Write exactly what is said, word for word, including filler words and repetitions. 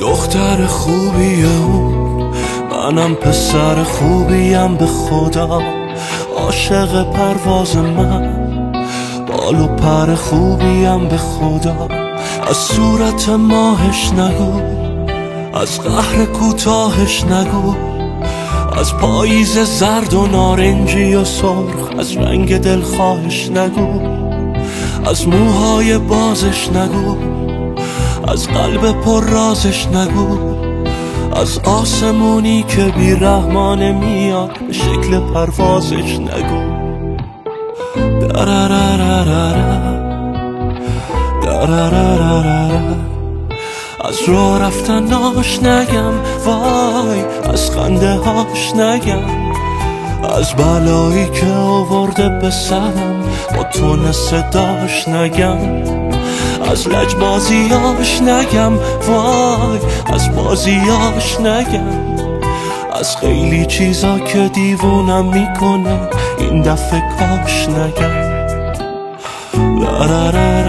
دختر خوبیه اون، منم پسر خوبیم به خدا. عاشق پرواز من، بال و پر خوبیم به خدا. از صورت ماهش نگو، از قهر کوتاهش نگو، از پاییز زرد و نارنجی و سرخ، از رنگ دلخواهش نگو، از موهای بازش نگو، از قلب پر رازش نگو، از آسمونی که بی رحمانه میاد به شکل پروازش نگو. دررررررر دررررررر از راه رفتناش نگم، وای از خنده هاش نگم، از بلایی که آورده به سرم با تون صداش نگم، از لجبازیاش نگم، وای از بازیاش نگم، از خیلی چیزا که دیوونم میکنه این دفعه کاش نگم.